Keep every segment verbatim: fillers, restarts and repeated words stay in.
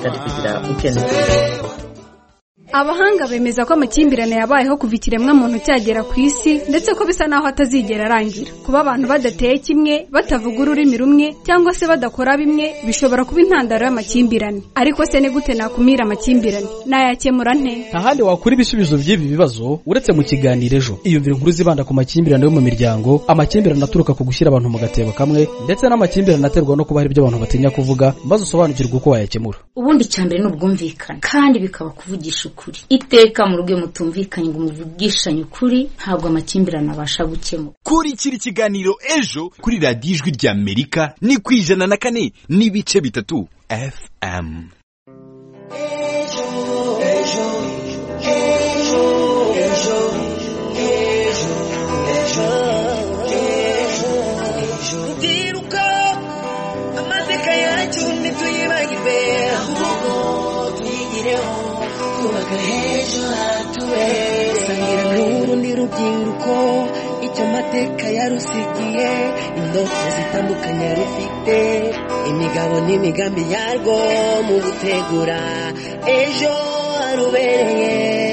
bitari kugira ukene. Abahanga bemeza ko amakimbirane yabayeho kuva ikiremwa muntu cyagera ku isi ndetse ko bisa naho atazigera arangira. Kuba abantu badateye kimwe, batavuga ururimi rumwe cyangwa se badakora bimwe bishobora kuba intandaro y'amakimbirane. Ariko se ni gute nakumira amakimbirane? Nayakemura nte? Ntahandi wakura ibisubizo by'ibi bibazo uretse mu kiganiro ejo. Iyumvira inkuru zibanda ku makimbirane yo mu miryango, amakimbirane aturuka ku gushyira abantu mu gatebo kamwe ndetse n'amakimbirane aterwa no kuba hari ibyo abantu batinya kuvuga, maze usobanukirwe uko wayakemura. Ubundi cyambere no bwumvikana kandi bikaba kuvugisha ukuri. Iteka mu rugo mutumvikanye ngo muvugishanye ukuri ntabwo amakimbirane abasha gukemura. Kuri kiri kiganiro ejo kuri Radio Ijwi rya Amerika ni kwijana na kane n'ibice bitatu F M. Ejo ejo ejo ejo ejo ejo diruka amateka yacu nituyibagirwe ahubwo tuyigireho kubaka ejo hatuwe sangira n'urundi rubyiruko icyo mateka yarusigiye indoto zitandukanye rufite imigabo n'imigambi yarwo mu gutegura ejo harubereye.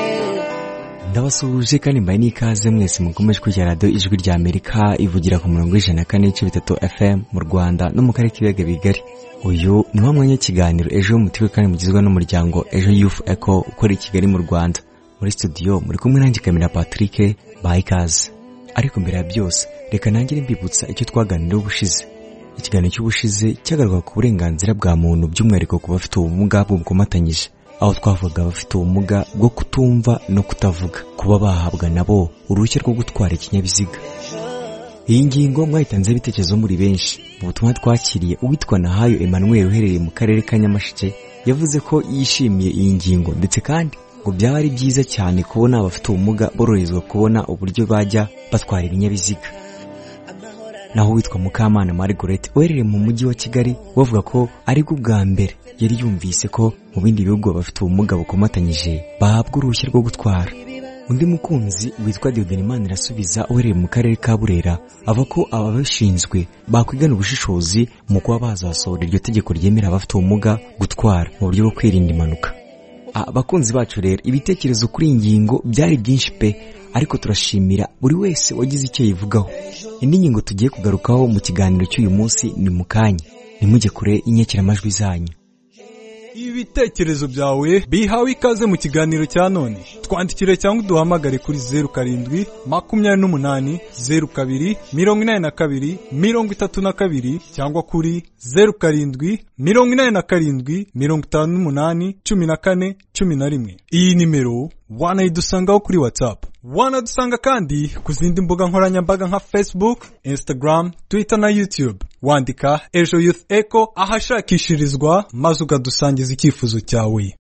Ndabasuhuje kandi mbaye n'ikaze mwese mukomeje kujya Radio Ijwi rya Amerika ivugira ku murongo w'ijana na kane n'ibice bitatu F M mu Rwanda no mu karere k'ibiyaga bigari. Uyu ni wa mwanya kiganiro ejo mutiwe kandi mugizwe n'umuryango Ejo Youth Echo ukora i Kigali mu Rwanda. Muri studio muri kumwe nanjye Kamera Patrick Bayikaze. Ariko mbere ya byose reka nangire mbibutsa icyo twaganiriye ubushize. Ikiganiro cy'ubushize cyagaruka ku burenganzira bwa muntu by'umwihariko ku bafite ubumuga bw'ubukomatanyije, aho twavuga abafite ubumuga bwo kutumva no kutavuga kuba bahabwa nabo uruhushya rwo gutwara ikinyabiziga. Iyi ngingo mwayitanze ibitekerezo muri benshi. Mu butumwa twakiriye uwitwa Nahayo Emmanuel uherereye mu karere ka Nyamasheke yavuze ko yishimiye iyi ngingo ndetse kandi ngo byaba ari byiza cyane kubona abafite ubumuga boroherezwa kubona uburyo bajya batwara ibinyabiziga. Naho witwa Mukamana Margaret uherereye mu mujyi wa Kigali bavuga ko ari bwo bwa mbere yari yumvise ko mu bindi bihugu abafite ubumuga bukomatanyije bahabwa uruhushya rwo gutwara. Undi mukunzi witwa Diodonimana irasubiza uherereye mu karere ka Burera ava ko ababishinzwe bakwigana ubushishozi mu kuba bazasohora iryo tegeko ryemera abafite ubumuga gutwara mu buryo bwo kwirinda impanuka. Abakunzi bacu rero ibitekerezo kuri ingingo byari byinshi pe, ariko turashimira buri wese wagize icyo yivugaho. Indi ngingo tugiye kugarukaho mu kiganiro cy'uyu munsi ni mukanya. Nimujye kure inyekiramajwi zanyu. Ibitekerezo byawe bihawe ikaze mu kiganiro cya none. Twandikire cyangwa duhamagare kuri zeru karindwi makumyabiri n'umunani zeru kabiri mirongo inani na kabiri mirongo itatu na kabiri cyangwa kuri zeru karindwi mirongo inani na karindwi mirongo itanu n'umunani cumi na kane cumi na rimwe. Iyi nimero wanayidusangaho kuri WhatsApp. Wanadusanga kandi ku zindi mbuga nkoranyambaga nka Facebook, Instagram, Twitter na YouTube. Wandika Ejo Youth Echo ahashakishirizwa maze ukadusangiza icyifuzo cyawe.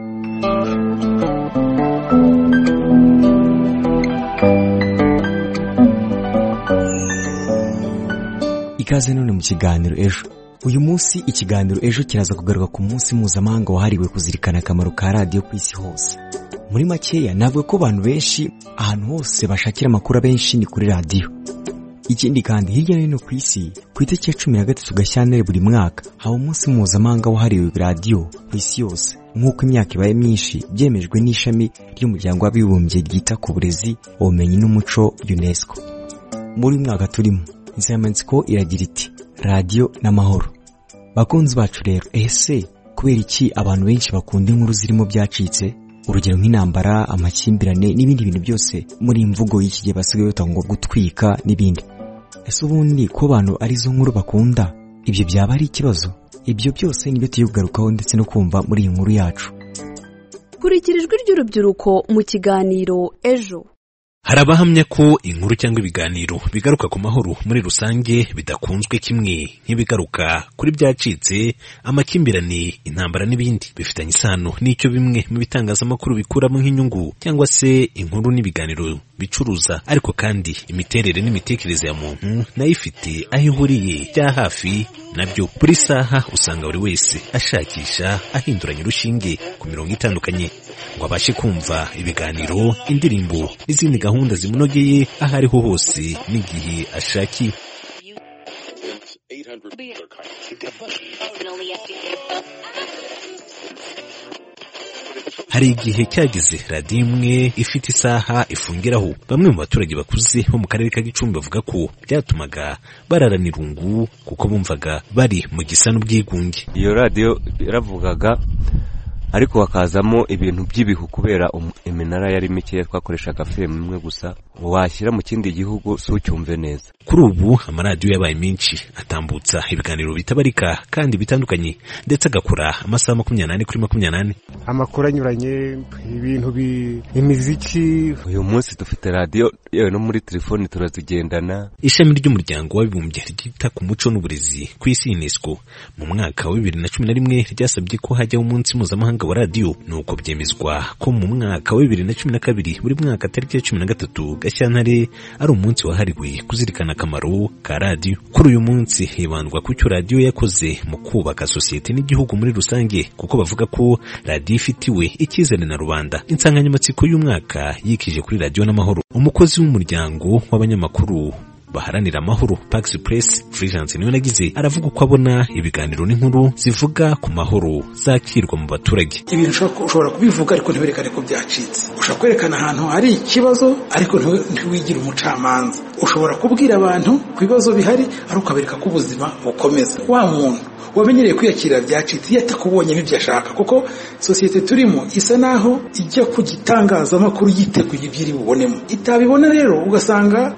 Ikaze none mu kiganiro ejo. Uyu munsi ikiganiro ejo kiraza kugaruka ku munsi mpuzamahanga wahariwe kuzirikana akamaro ka radio ku isi hose. Muri makeya navuga ko abantu benshi ahantu hose bashakira amakuru benshi ni kuri radio. Ikindi kandi hirya no hino ku isi ku itariki ya cumi na gatatu Gashyantare buri mwaka haba umunsi mpuzamahanga wahariwe radio ku isi yose. Nk'uko imyaka ibaye myinshi byemejwe n'ishami ry'umuryango w'abibumbye ryita ku burezi, ubumenyi n'umuco UNESCO. Muri mwaka turimo insanganyamatsiko iragira iti radio n'amahoro. Bakunzi bacu rero, ese kubera iki abantu benshi bakunda inkuru zirimo byacitse? Urugero nk'intambara, amakimbirane n'ibindi bintu byose muri imvugo y'iki gihe basigaye batanga gutwika n'ibindi. Ese ubundi ko abantu ari zo nkuru bakunda, ibyo byaba ari ikibazo? Ibyo byose nibyo tugiye kugarukaho ndetse no kumva muri iyi nkuru yacu. Kurikira ijwi ry'urubyiruko mu kiganiro ejo. Hari abahamya ko inkuru cyangwa ibiganiro bigaruka ku mahoro muri rusange bidakunzwe kimwe nk'ibigaruka kuri byacitse, amakimbirane, intambara n'ibindi. Bifitanye isano n'icyo bimwe mu bitangazamakuru bikuramo nk'inyungu cyangwa se inkuru n'ibiganiro bicuruza. Ariko kandi imiterere n'imitekerereze ya muntu nayo ifite aho ihuriye bya hafi nabyo. Buri saha usanga buri wese ashakisha ahinduranya urushinge ku mirongo itandukanye ngo abashe kumva ibiganiro, indirimbo n'izindi gahunda zimunogeye aho ariho hose n'igihe ashakiye. hari igihe cyageze radiyo imwe ifite isaha ifungiraho. Bamwe mu baturage bakuze bo mu karere ka Gicumbi bavuga ko byatumaga bararana irungu kuko bumvaga bari mu gisa n'ubwigunge. Iyo radiyo yaravugaga ariko hakazamo ibintu by'ibihu kubera iminara yari mike, twakoreshaga filime imwe gusa, washyira mu kindi gihugu si ucyumve neza. Kuri ubu amaradiyo yabaye menshi atambutsa ibiganiro bitabarika kandi bitandukanye, ndetse agakora amasaha makumyabiri n'ane kuri makumyabiri n'ane. Amakuru anyuranye, ibintu imiziki. Uyu munsi dufite radiyo yewe no muri telefoni turazigendana. Ishami ry'umuryango w'abibumbye ryita ku muco n'uburezi ku isi UNESCO mu mwaka wa bibiri na cumi na rimwe ryasabye ko hajyaho umunsi mpuzamahanga wa radiyo, nuko byemezwa ko mu mwaka wa bibiri na cumi na kabiri buri mwaka tariki ya cumi na gatatu Gashyantare ari umunsi wahariwe kuzirikana akamaro ka radiyo. Kuri uyu munsi hibandwa ku cyo radiyo yakoze mu kubaka sosiyete n'igihugu muri rusange, kuko bavuga ko radiyo ifitiwe icyizere na rubanda. Insanganyamatsiko y'umwaka yikije kuri radiyo n'amahoro. Umukozi w'umuryango w'abanyamakuru baharanira amahoro Pax Press Fulgence Niyonagize aravuga uko abona ibiganiro n'inkuru zivuga ku mahoro zakirwa mu baturage. Ibintu ushobora kubivuga ariko ntiberekane ko byacitse. Ushobora kwerekana ahantu hari ikibazo ariko ntiwigire umucamanza. Ushobora kubwira abantu ku bibazo bihari ariko ukabereka ko ubuzima bukomeza. Wa muntu wamenyereye kwiyakira byacitse iyo atakubonye n'ibyo ashaka, kuko sosiyete turimo isa naho ijya ku gitangazamakuru yiteguye ibyiri bubonemo. Itabibona rero ugasanga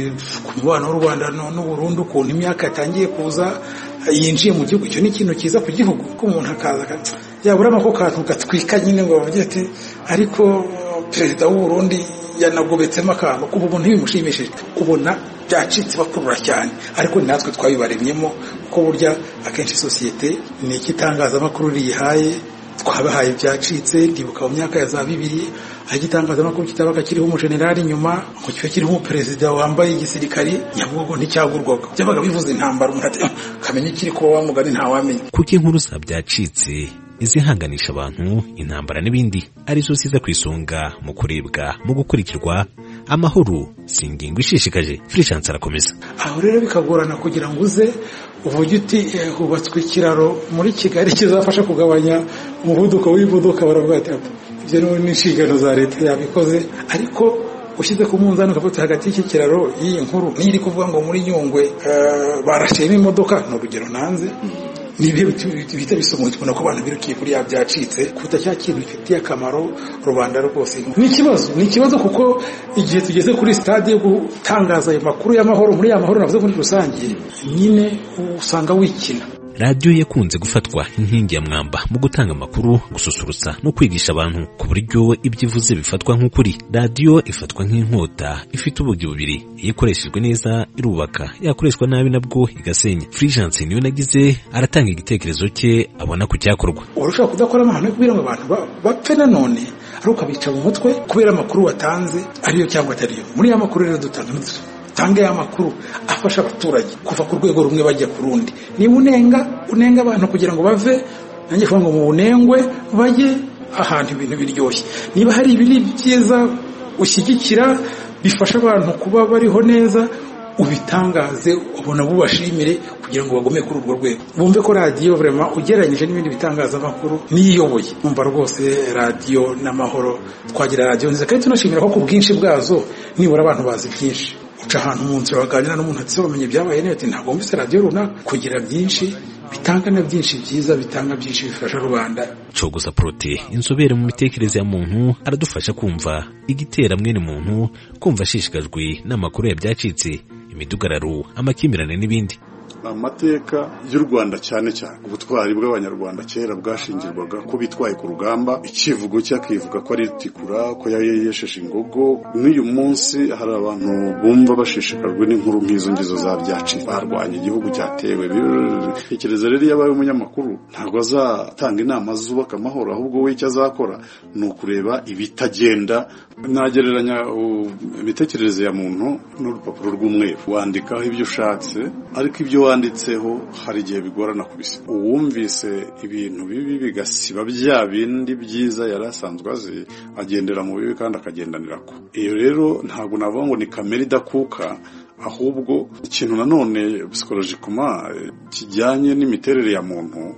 ku mubano w'u Rwanda n'u Burundi ukuntu imyaka yatangiye kuza yinjiye mu gihugu. Icyo ni ikintu kiza ku gihugu ko umuntu akaza yabura amako kantu gatwika nyine ngo bavuge ati ariko perezida w'u Burundi yanagobetsemo akantu kuba umuntu bimushimishije. Ubona byacitse bakurura cyane, ariko natwe twabibaremyemo ko burya akenshi sosiyete ni ikitangazamakuru riyihaye, twabahaye byacitse. Ndibuka mu myaka ya za bibiri aho igitangazamakuru kitabaga kiriho umujenerali inyuma ngo kibe kiriho umuperezida wambaye igisirikari, Nyabugogo nticyagurwaga, byabaga bivuze intambara, umuntu ati kamenya ikiri kuba wamugani ntawamenya. Kuko inkuru za byacitse izihanganisha abantu, intambara n'ibindi arizo ziza ku isonga mu kurebwa, mu gukurikirwa. Amahoro si ingingo ishishikaje. Fulgence arakomeza. Aho rero bikagorana kugira ngo uze uvuge uti hubatswe ikiraro muri Kigali kizafasha kugabanya umuvuduko w'imodoka, baravuga ati ibyo ni inshingano za leta yabikoze, ariko ushyize ku munzani ukavuga hagati y'iki kiraro y'iyi nkuru n'iri kuvuga ngo muri Nyungwe barashema imodoka, ni urugero nanze, nibihe bita bisomoye tubona ko abantu birukiye kuri ya byacitse kuta cya kintu gifitiye akamaro rubanda rwose. Ni ikibazo ni ikibazo kuko igihe tugeze kuri stade yo gutangaza ayo makuru y'amahoro muri ya mahoro navuze muri rusange, nyine usanga wikina. Radiyo yakunze gufatwa inkingi ya mwamba mu gutanga amakuru, gususurutsa no kwigisha abantu ku buryo ibyo ivuze bifatwa nk'ukuri. Radiyo ifatwa nk'inkota ifite ubugi bubiri, iyo ikoreshejwe neza irubaka, yakoreshwa nabi nabwo igasenya. Fulgence Niyonagize aratanga igitekerezo cye abona ku cyakorwa. Urashaka kudakora amahano yo kubwira ngo abantu bapfe nanone ari ukabica mu mutwe kubera amakuru watanze ariyo cyangwa atariyo. Muri ya makuru rero dutanga tange ya makuru afasha abaturage kuva ku rwego rumwe bajya ku rundi. Niba unenga unenga abantu kugira ngo bave, nanjye kuvuga ngo mu bunengwe bajye ahantu ibintu biryoshye. Niba hari ibiri byiza ushyigikira bifasha abantu kuba bariho neza, ubitangaze ubona bubashimire kugira ngo bagome kuri urwo rwego. Bumve ko radiyo vraiment ugereranyije n'ibindi bitangazamakuru niyoboye. Numva rwose radiyo n'amahoro twagira radiyo nziza, kandi tunashimira ko ku bwinshi bwazo nibura abantu bazi byinshi. Uca ahantu mu nzira baganira n'umuntu ati bamenye byabaye neza, ntabwo mbise radiyo runaka kugira byinshi bitanga na byinshi byiza, bitanga byinshi bifasha rubanda. Cogusa Prote, inzobere mu mitekerereze ya muntu, aradufasha kumva igitera mwene muntu kumva ashishikajwe n'amakuru ya byacitse, imidugararo, amakimbirane n'ibindi. Amateka y'u Rwanda cyane cyane ubutwari bw'abanyarwanda kera bwashingirwaga ko bitwaye ku rugamba, ikivugo cyakivuga ko ari tikura, ko yayesheje ingogo. N'uyu munsi hari abantu bumva bashishikajwe n'inkuru nk'izo ngizo za byacitse, barwanya igihugu cyatewe. Tekereza rero yabaye umunyamakuru ntabwo azatanga inama zubaka amahoro, ahubwo we icyo azakora ni ukureba ibitagenda. Nagereranya imitekerereze ya muntu n'urupapuro rw'umweru, wandikaho ibyo ushatse, ariko ibyo wanditseho hari igihe bigorana kubisiba. Uwumvise ibintu bibi bigasiba bya bindi byiza yari asanzwe azi, agendera mu bibi kandi akagendanira ko. Iyo rero ntabwo navuga ngo ni kamere idakuka, ahubwo ikintu nanone psychologically kijyanye n'imiterere ya muntu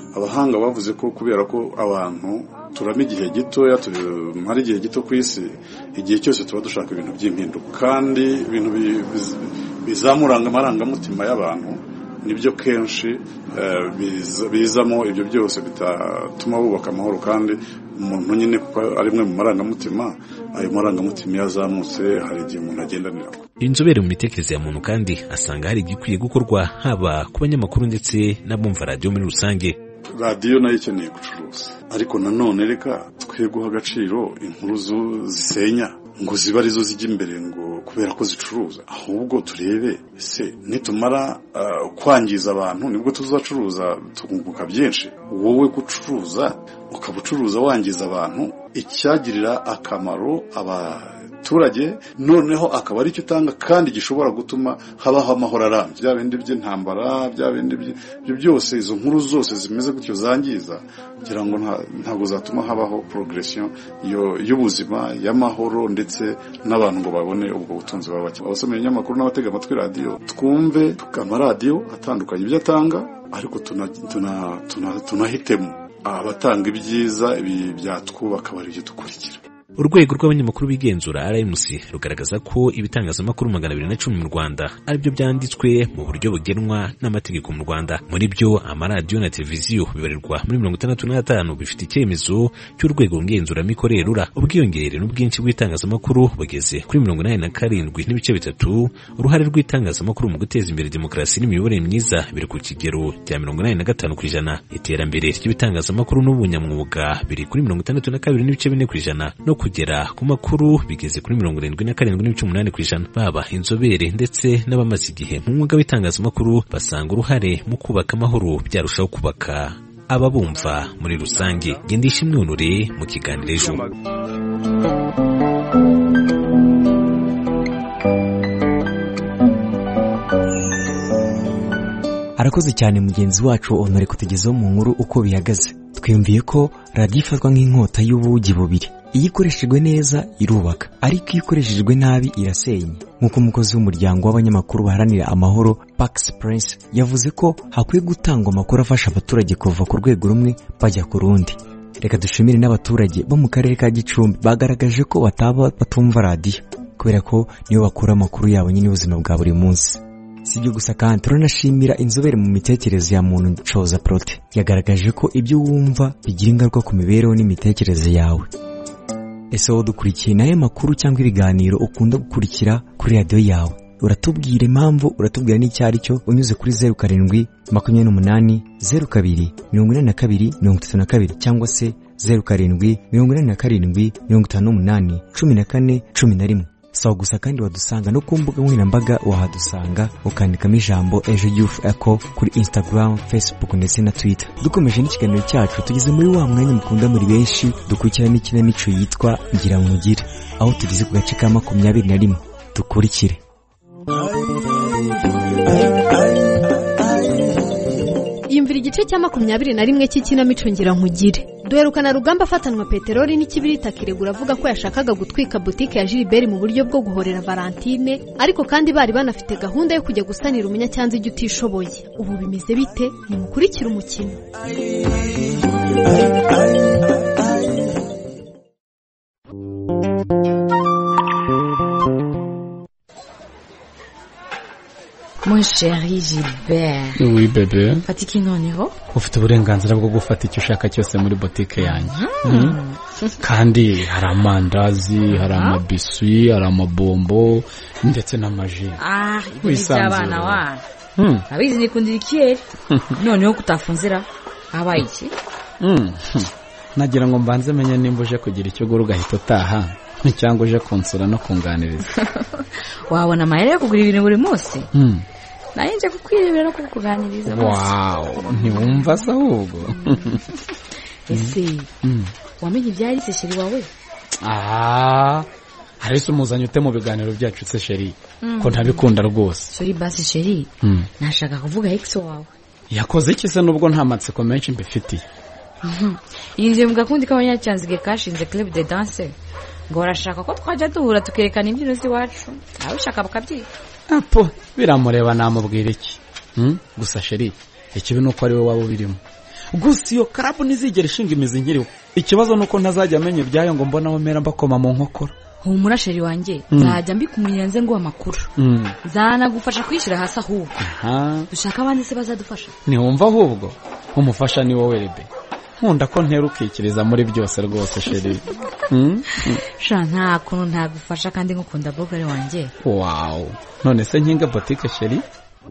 abahanga bavuze ko kubera ko abantu turama igihe gitoya tumara igihe gito ku isi, igihe cyose tuba dushaka ibintu by'impinduka kandi ibintu bizamuranga amarangamutima y'abantu nibyo kenshi bizamo ibyo byose bitatuma bubaka amahoro. kandi umuntu nyine kuko ari mwe mu marangamutima, ayo marangamutima yazamutse hari igihe umuntu agendanira. Inzobere mu mitekerereze ya muntu kandi asanga hari igikwiye gukorwa haba ku banyamakuru ndetse n'abumva radiyo muri rusange. Radiyo nayo ikeneye gucuruza, ariko nanone reka twe guha agaciro inkuru zisenya ngo ziba arizo zijya imbere ngo kubera ko zicuruza, ahubwo turebe se nitumara uh, kwangiza abantu nibwo tuzacuruza tukunguka byinshi. Wowe gucuruza ukabucuruza wangiza abantu, icyagirira akamaro abaturage noneho akaba ari cyo utanga kandi gishobora gutuma habaho amahoro arambye. Bya bindi by'intambara, bya bindi byo byose, izo nkuru zose zimeze gutyo zangiza, kugira ngo ntago zatuma habaho progression y'ubuzima y'amahoro ndetse n'abantu ngo babone ubwo butunzi babake. Abasomera ibinyamakuru n'abatega amatwi radiyo, twumve amaradiyo atandukanye ibyo atanga, ariko tunahitemo tuna, tuna, tuna abatanga ibyiza ibi byatwubaka bari byo dukurikira. Urwego rw'abanyamakuru bigenzura R M C rugaragaza ko ibitangazamakuru magana abiri na cumi mu Rwanda aribyo byanditswe mu buryo bugenwa n'amategeko mu Rwanda. Muri byo amaradiyo na televiziyo bibarirwa muri mirongo itandatu n'atanu bifite icyemezo cy'urwego ngenzuramikorere rura. Ubwiyongere n'ubwinshi bw'itangazamakuru bugeze kuri mirongo inani na karindwi n'ibice bitatu. Uruhare rw'itangazamakuru mu guteza imbere demokarasi n'imiyoborere myiza biri ku kigero cya mirongo inani na gatanu ku ijana. Iterambere ry'ibitangazamakuru n'ubunyamwuga biri kuri mirongo itandatu na kabiri n'ibice bine ku ijana. No kugera ku makuru bigeze kuri mirongo irindwi na karindwi n'ibice umunani ku ijana. Baba inzobere ndetse n'abamaze igihe mu mwuga w'itangazamakuru basanga uruhare mu kubaka amahoro byarushaho kubaka ababumva muri rusange. Gendisha imyunure mu kiganiro ejo. Arakoze cyane mugenzi wacu Honore kutugezaho mu nkuru uko bihagaze. Twiyumviye ko radiyo ifatwa nk'inkota y'ubugi bubiri. Iyo ikoreshejwe neza irubaka, ariko iyo ikoreshejwe nabi irasenya. Nk'uko umukozi w'umuryango w'abanyamakuru baharanira amahoro Pax Prince yavuze ko hakwiye gutangwa amakuru afasha abaturage kuva ku rwego rumwe bajya ku rundi. Reka dushimire n'abaturage bo mu karere ka Gicumbi bagaragaje ko bataba batumva radiyo kubera ko niyo bakura amakuru yabo nyine ubuzima bwa buri munsi. Sibyo gusa kandi turanashimira inzobere mu mitekerereze ya muntu Choza Prote yagaragaje ko ibyo wumva bigira ingaruka ku mibereho n'imitekerereze yawe. Ese wowe dukurikiye naye makuru cyangwa ibiganiro ukunda gukurikira kuri radiyo yawe? Uratubwira impamvu, uratubwira n'icyo ari cyo unyuze kuri zeru karindwi makumyabiri n'umunani zeru kabiri mirongo inani na kabiri mirongo itatu na kabiri cyangwa se zeru karindwi mirongo inani na karindwi mirongo itanu n'umunani cumi na kane cumi na rimwe. Sawa gusa kandi wadusanga no ku mbuga nkoranyambaga wahadusanga ukandikamo ijambo Ejo Youth Echo kuri Instagram, Facebook ndetse na Twitter. Dukomeje n'ikiganiro cyacu tugeze muri wa mwanya mukunda muri benshi dukurikirana ikinamico yitwa Ngira Nkugire, aho tugeze ku gace ka makumyabiri na rimwe. Dukurikire. Yumvira igice cya makumyabiri na rimwe cy'ikinamico Ngira Nkugire. Duherukana Rugamba afatanwa peteroli n'ikibirita kiregura avuga ko yashakaga gutwika butike ya Gilbert mu buryo bwo guhorera Valentine, ariko kandi bari banafite gahunda yo kujya gusanira umunyacyanzu ijya utishoboye. Ubu bimeze bite? Nimukurikire umukino. Mon chéri Gilbert. Oui bébé. Fata iki noneho? Ufite uburenganzira bwo gufata icyo ushaka cyose muri botike yanjye. Mm. Kandi hari amandazi, hari amabiswi, hari amabombo ndetse n'amaji. Ah, iby'abana wa. Hmm. Abizi nikundira ikiyeri. Noneho kutafunzira abaye iki? Mm. Nagira ngo mbanze menye nimba uje kugira icyo guru gahita utaha cyangwa uje kunsura no kunganiriza. Wabona amayeri yo kugura ibintu buri munsi? Mm. Naye nje kukwirebera no kukuganiriza. Wow, ntiwumva se ahubwo. Ese mm. wamenye ibyari se sheri wawe? Ah, hari se umuzanye ute mu biganiro byacu se sheri? Mm. Ko ntabikunda rwose. Sorry basi sheri. Mm. Nashaka kuvuga ex wawe. Yakoze iki se nubwo nta matsiko menshi mbifitiye? Mhm. Yinje mugakundi k'abanyacyanzige kashinze club de danse. Ngo arashaka ko twajya duhura tukerekana imbyino z'iwacu. Aho ushaka bakabyiga. Apo, biramureba namubwira iki? Hmm? Gusa sheri, ikibi nuko ari we wabo birimo. gusa iyo karabu ntizigera ishinga imizi nkiriho. Ikibazo nuko ntazajya amenya ibyayo ngo mbona aho mera mbakoma mu nkokora. humura sheri wanjye nzajya mbikumenyera nze ngo amakuru zanagufasha kwishyira hasi ahubwo dushaka abandi se bazadufasha. Ntiwumva ahubwo umufasha ni wowe rebe, nkunda ko ntera ukikiriza muri byose rwose sheri. sha nta kuntu ntagufasha kandi nkukunda bogare wanjye. Wow, none se nkinga boutique sheri.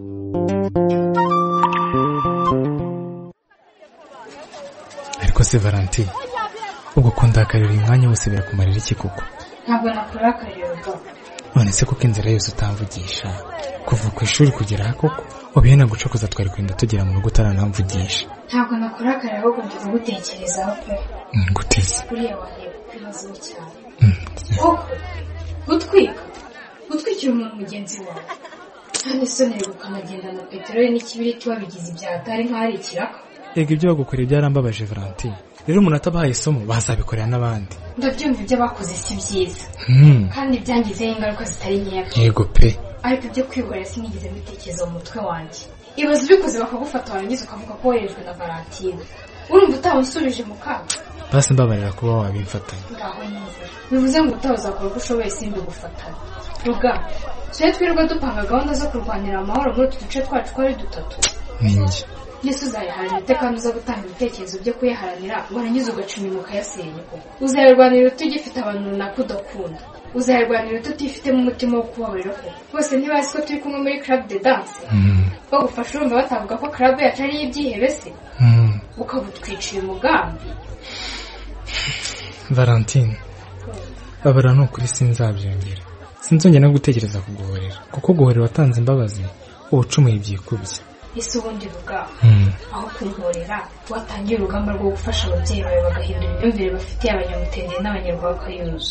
Ariko se Valentine, ubwo kundakarira umwanya wose birakumarira iki koko? Ntabwo nakurakarira ubwo. None se kuko inzira yose utamvugisha kuva ku ishuri kugera koko ubiye nagucokoza twari kwenda tugera mu rugo utaranamvugisha. Ntabwo nakurakarira ahubwo ndi kugutekerezaho pe. Nguteze. Uriya wanjye ibibazo cyane. Koko gutwika gutwikira umuntu mugenzi wawe kandi sonere gukanagenda na peteroli n'ikibiriti wabigize ibyatari nk'ari ikiraka. Ega ibyo bagukorera byarambabaje Valentine. Rero umuntu atabahaye isomo bazabikorera n'abandi. Ndabyumva ibyo bakoze si byiza kandi byangizeho ingaruka zitari nkeya. Yego pe. Ariko ibyo kwihorera sinigeze mbitekereza mu mutwe wanjye. Ibaze ubikoze bakagufata warangiza ukavuga ko woherejwe na Valentine. Urumva utamusubije mu kaga. Basi mbabarira kuba wabimfatanya. Ngaho neza. Bivuze ngo utazakora uko ushoboye simbi gufatanya. Ruga, tujye twirirwa dupanga gahunda zo kurwanira amahoro muri utu duce twacu twari dutatu. Ninjye. Yesu uzayiharanira kandi uza gutanga ibitekerezo byo kuyiharanira warangiza ugacumira ukayasenya koko. Uzayirwanira utugifite abantu runaka udakunda. Uzayirwanira utifitemo umutima wo kubabarira koko. Bose ntibazi ko turi kumwe muri club de danse. Bagufasha urumva batavuga ko club yacu ari ibyihebe se. Ukabutwicira umugambi. Valentine, babara no kuri sinzabyongera. Sinzongera no gutekereza kuguhorera kuko guhorera watanze imbabazi ubucumuye ibyikubye. Ese ubundi ruga aho kunkorera watangiye urugamba rwo gufasha ababyeyi bawe bagahindura imyumvire bafitiye abanyamutende n'abanyarwanda kayuzu.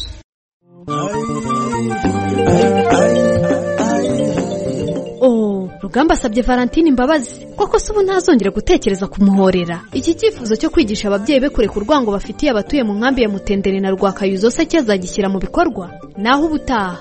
Oh, Rugamba asabye Valentine imbabazi koko se ubu ntazongera gutekereza kumuhorera. Iki cyifuzo cyo kwigisha ababyeyi be kureka urwango bafitiye abatuye mu nkambi ya Mutendere na Rwakayuzo se cyazagishyira mu bikorwa naho ubutaha.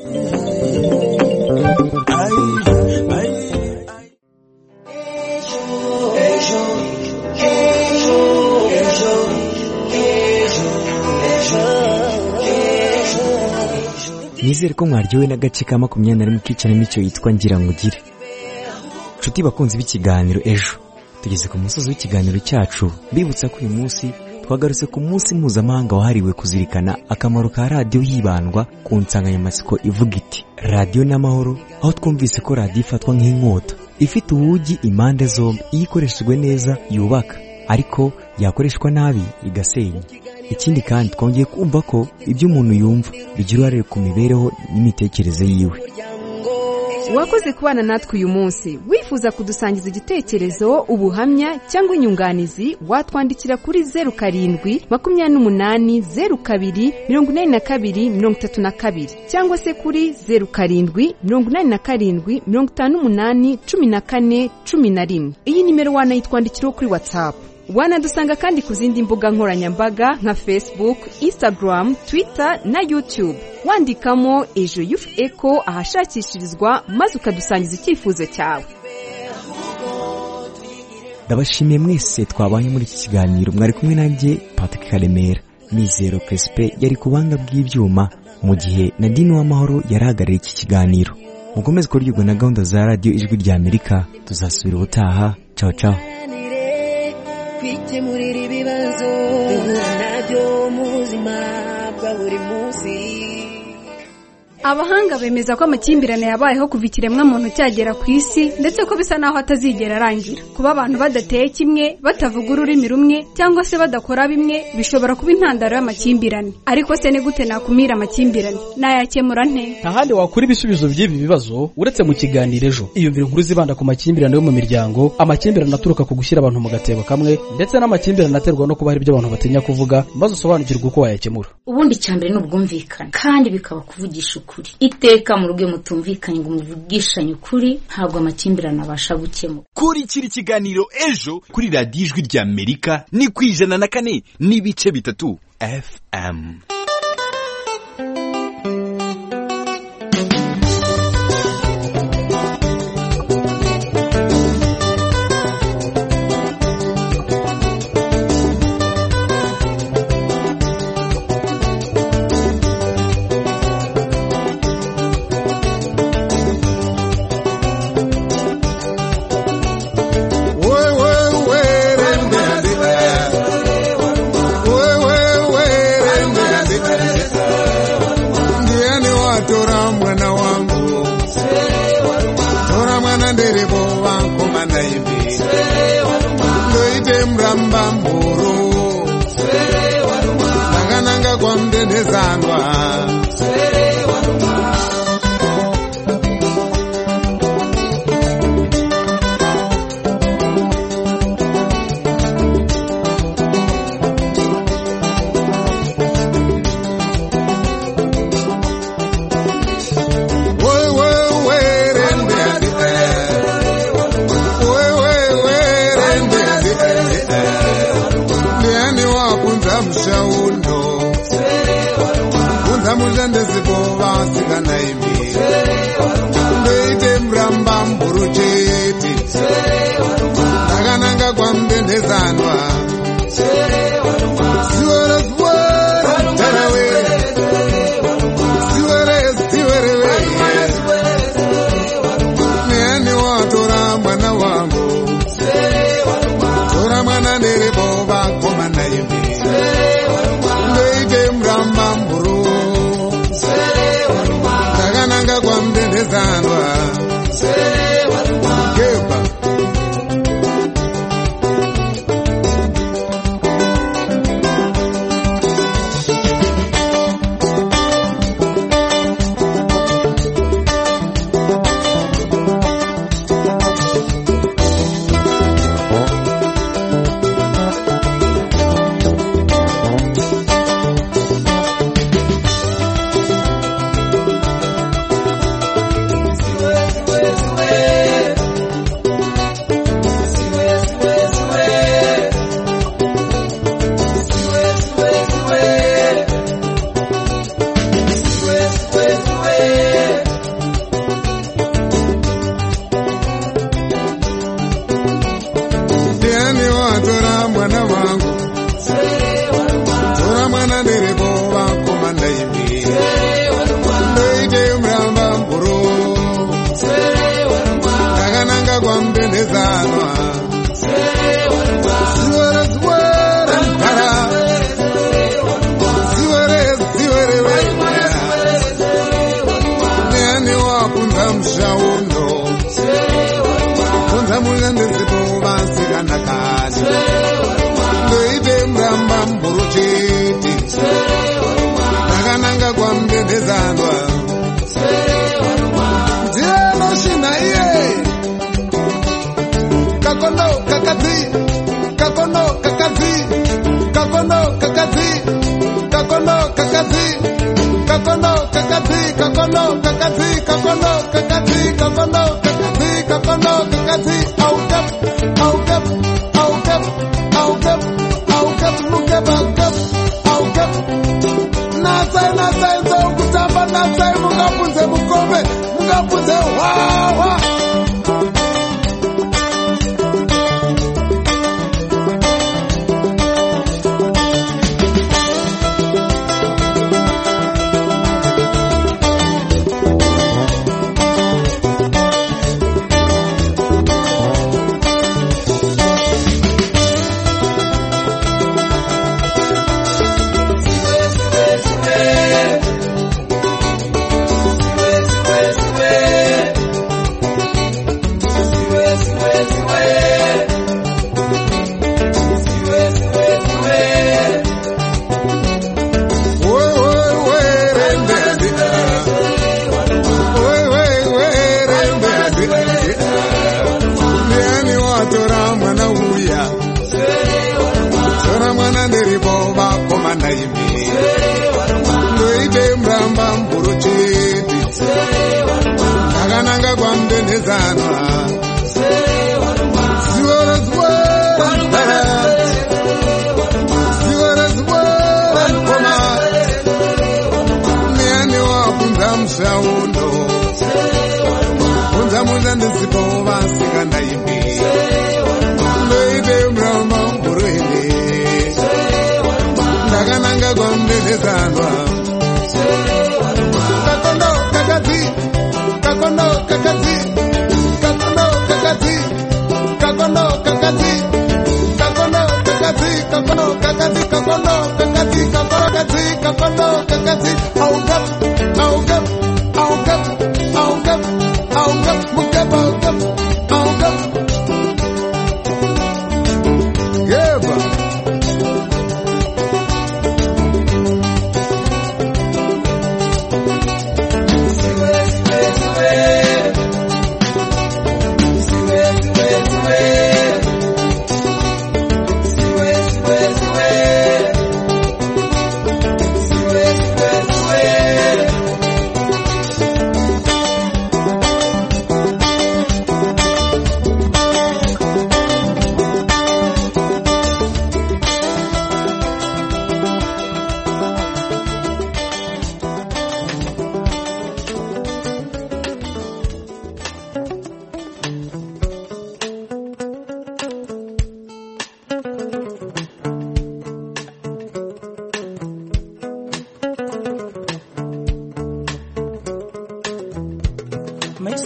Nizere ko mwaryowe n'agace ka makumyabiri na rimwe k'ikinamico yitwa Ngira Ngugire. Nshuti bakunzi b'ikiganiro ejo, tugeze ku musozi w'ikiganiro cyacu, bibutsa ko uyu munsi twagarutse ku munsi mpuzamahanga wahariwe kuzirikana akamaro ka radiyo yibandwa ku nsanganyamatsiko ivuga iti radiyo n'amahoro, aho twumvise ko radiyo ifatwa nk'inkota ifite ubugi impande zombi, iyo ikoreshejwe neza yubaka ariko yakoreshwa nabi igasenya. Ikindi kandi twongeye kumva ko ibyo umuntu yumva bigira uruhare ku mibereho n'imitekerereze yiwe. Wakoze kubana natwe uyu munsi. Wifuza kudusangiza igitekerezo, ubuhamya cyangwa inyunganizi, watwandikira kuri zeru karindwi makumyabiri n'umunani zeru kabiri mirongo inani na kabiri mirongo itatu na kabiri cyangwa se kuri zeru karindwi mirongo inani na karindwi mirongo itanu n'umunani cumi na kane cumi na rimwe. Iyi nimero wanayitwandikiraho kuri WhatsApp. Wanadusanga kandi ku zindi mbuga nkoranyambaga nka Facebook, Instagram, Twitter na YouTube. Wandikamo Ejo Youth Echo ahashakishirizwa maze ukadusangiza icyifuzo cyawe. Ndabashimiye mwese twabanye muri iki kiganiro. Mwari kumwe nanjye Patrick Karemera. Mizero Crespe yari kubanga bw'ibyuma mu gihe Nadine w'amahoro yarahagarariye iki kiganiro. Mukomeze kuryoherwa na gahunda za radio Ijwi rya Amerika. Tuzasubira ubutaha. Ciao ciao. Kwikemurira ibibazo nabyo mu buzima bwa buri munsi. Abahanga bemeza ko amakimbirane yabayeho kuva ikiremwa muntu cyagera ku isi ndetse ko bisa naho atazigera arangira. Kuba abantu badateye kimwe, batavuga ururimi rumwe cyangwa se badakora bimwe bishobora kuba intandaro y'amakimbirane. Ariko se ni gute nakumira amakimbirane? Nayakemura nte? Ahandi wakura ibisubizo by'ibi bibazo uretse mu kiganiro ejo. Iyumvira inkuru zibanda ku makimbirane yo mu miryango, amakimbirane aturuka ku gushyira abantu mu gatebo kamwe ndetse n'amakimbirane aterwa no kuba hari ibyo abantu batinya kuvuga, maze usobanukirwe uko wayakemura. Ubundi cyambere no bwumvikana kandi bikaba kuvugisha ukuri. Iteka mu rugo mutumvikanye ngo muvugishanye ukuri ntabwo amakimbirane abasha gukemura. Kuri kiri kiganiro ejo kuri radiyo Ijwi rya Amerika ni kwijana na kane n'ibice bitatu F M. kwambendezanwa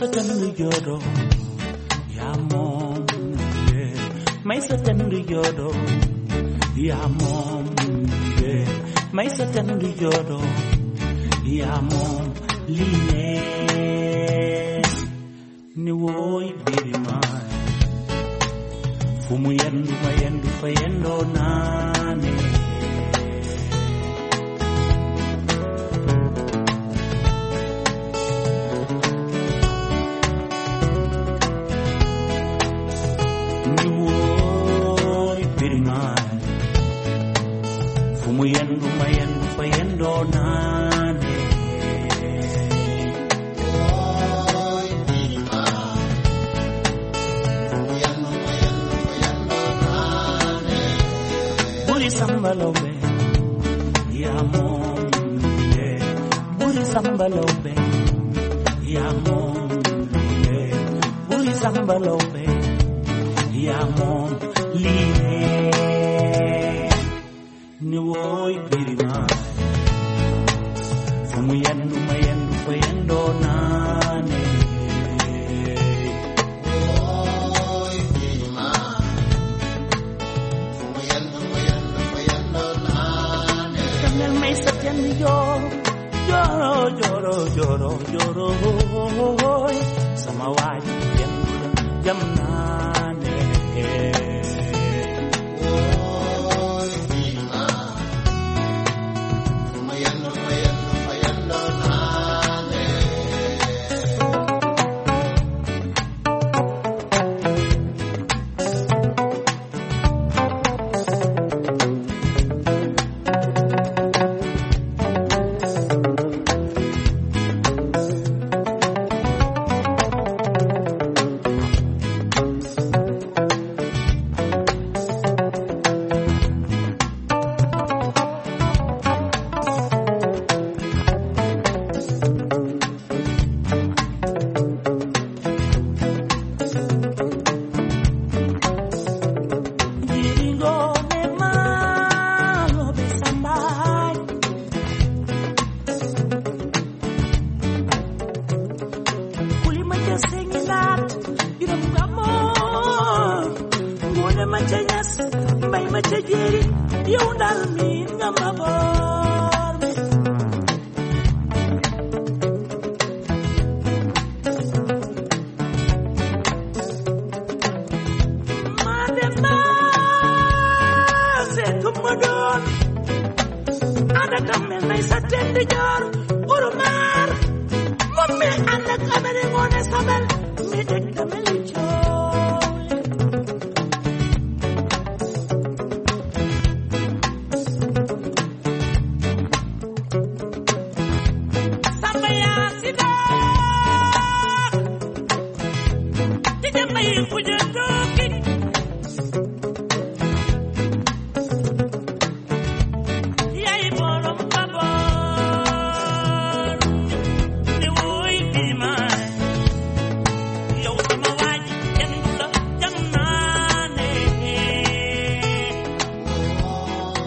tandu jodo ya mom yeah mai sa tandu jodo ya mom yeah mai sa tandu jodo ya mom line ni woy birima fumu yendu mayendu fayendo nane ni woy birima fumu yendu mayendu fayendo nane Sambalobe, ya mom, yeah. Buri sambalobe, ya mom, yeah. Buri sambalobe, ya mom, line. Ni woy birima, fumu yendu mayendu fayendo nane. Woy birima, fumu yendu mayendu fayendo nane. Kamel may satyan yoro, yoro, yoro, yoro, yoro, hoy. Sama waji yendu jam nane. Woy birima, fumu yendu mayendu fayendo nane. Urumar, mummy, and the comedy on a summer, me take the